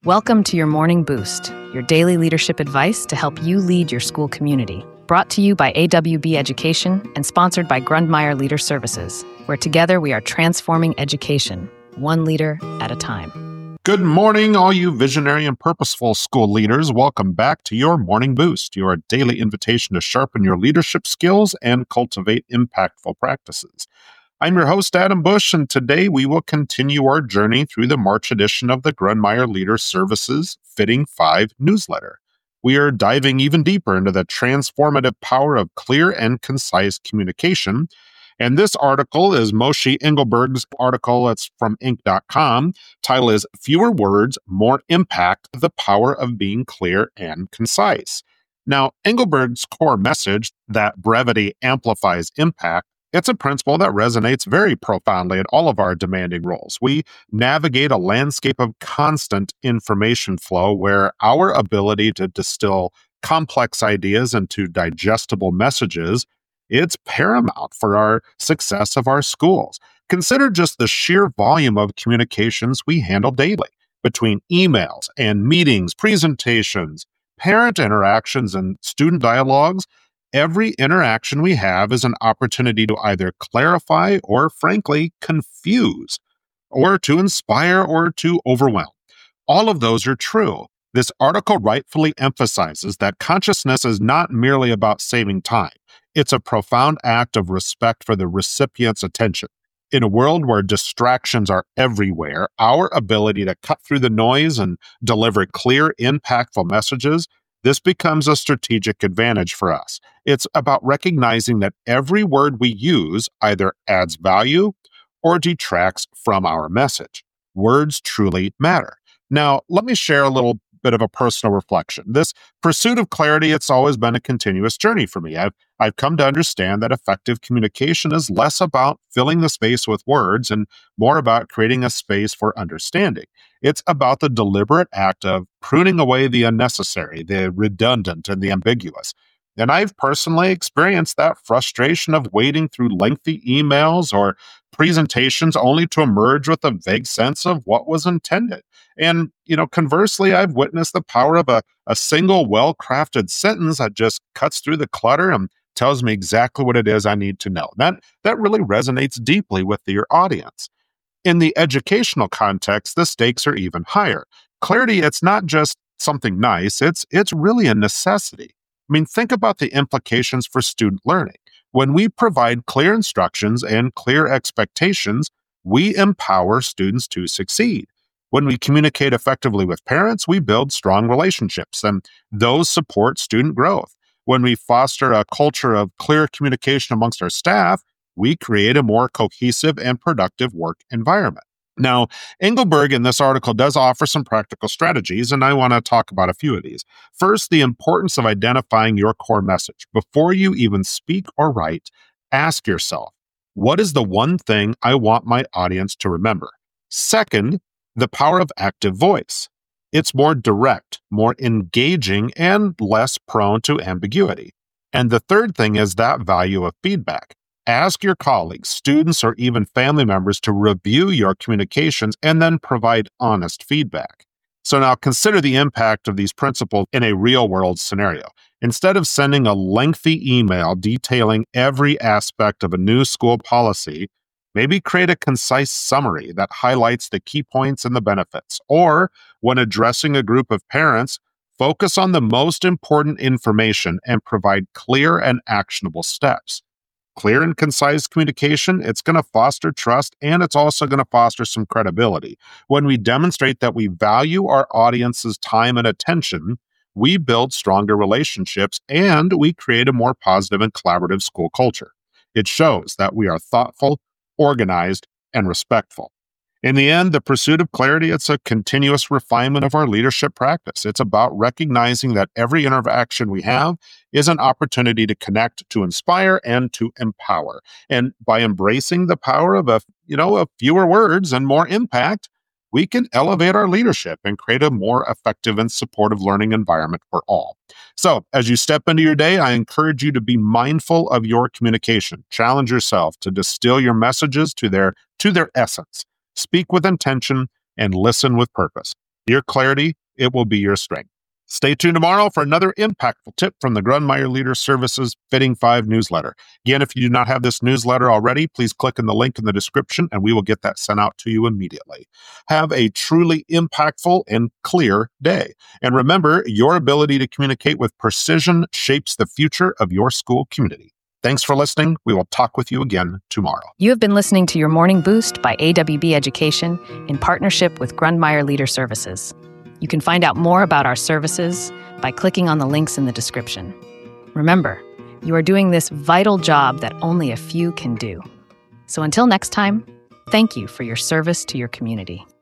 Welcome to your Morning Boost, your daily leadership advice to help you lead your school community. Brought to you by AWB Education and sponsored by Grundmeyer Leader Services, where together we are transforming education, one leader at a time. Good morning, all you visionary and purposeful school leaders. Welcome back to your Morning Boost, your daily invitation to sharpen your leadership skills and cultivate impactful practices. I'm your host, Adam Bush, and today we will continue our journey through the March edition of the Grundmeyer Leader Services Fitting 5 newsletter. We are diving even deeper into the transformative power of clear and concise communication. And this article is Moshe Engelberg's article. It's from Inc.com. Title is Fewer Words, More Impact, The Power of Being Clear and Concise. Now, Engelberg's core message, that brevity amplifies impact, it's a principle that resonates very profoundly in all of our demanding roles. We navigate a landscape of constant information flow where our ability to distill complex ideas into digestible messages, it's paramount for our success of our schools. Consider just the sheer volume of communications we handle daily between emails and meetings, presentations, parent interactions, and student dialogues. Every interaction we have is an opportunity to either clarify or, frankly, confuse, or to inspire or to overwhelm. All of those are true. This article rightfully emphasizes that consciousness is not merely about saving time. It's a profound act of respect for the recipient's attention. In a world where distractions are everywhere, our ability to cut through the noise and deliver clear, impactful messages, this becomes a strategic advantage for us. It's about recognizing that every word we use either adds value or detracts from our message. Words truly matter. Now, let me share a little bit of a personal reflection. This pursuit of clarity, it's always been a continuous journey for me. I've come to understand that effective communication is less about filling the space with words and more about creating a space for understanding. It's about the deliberate act of pruning away the unnecessary, the redundant, and the ambiguous. And I've personally experienced that frustration of wading through lengthy emails or presentations only to emerge with a vague sense of what was intended. And, conversely, I've witnessed the power of a single well-crafted sentence that just cuts through the clutter and tells me exactly what it is I need to know. That really resonates deeply with your audience. In the educational context, the stakes are even higher. Clarity, it's not just something nice, it's really a necessity. I mean, think about the implications for student learning. When we provide clear instructions and clear expectations, we empower students to succeed. When we communicate effectively with parents, we build strong relationships, and those support student growth. When we foster a culture of clear communication amongst our staff, we create a more cohesive and productive work environment. Now, Engelberg in this article does offer some practical strategies, and I want to talk about a few of these. First, the importance of identifying your core message. Before you even speak or write, ask yourself, what is the one thing I want my audience to remember? Second, the power of active voice. It's more direct, more engaging, and less prone to ambiguity. And the third thing is that value of feedback. Ask your colleagues, students, or even family members to review your communications and then provide honest feedback. So now consider the impact of these principles in a real-world scenario. Instead of sending a lengthy email detailing every aspect of a new school policy, maybe create a concise summary that highlights the key points and the benefits. Or, when addressing a group of parents, focus on the most important information and provide clear and actionable steps. Clear and concise communication, it's going to foster trust, and it's also going to foster some credibility. When we demonstrate that we value our audience's time and attention, we build stronger relationships, and we create a more positive and collaborative school culture. It shows that we are thoughtful, organized, and respectful. In the end, the pursuit of clarity, it's a continuous refinement of our leadership practice. It's about recognizing that every interaction we have is an opportunity to connect, to inspire, and to empower. And by embracing the power of a fewer words and more impact, we can elevate our leadership and create a more effective and supportive learning environment for all. So, as you step into your day, I encourage you to be mindful of your communication. Challenge yourself to distill your messages to their essence. Speak with intention and listen with purpose. Your clarity, it will be your strength. Stay tuned tomorrow for another impactful tip from the Grundmeyer Leader Services Fitting 5 newsletter. Again, if you do not have this newsletter already, please click on the link in the description and we will get that sent out to you immediately. Have a truly impactful and clear day. And remember, your ability to communicate with precision shapes the future of your school community. Thanks for listening. We will talk with you again tomorrow. You have been listening to Your Morning Boost by AWB Education in partnership with Grundmeyer Leader Services. You can find out more about our services by clicking on the links in the description. Remember, you are doing this vital job that only a few can do. So until next time, thank you for your service to your community.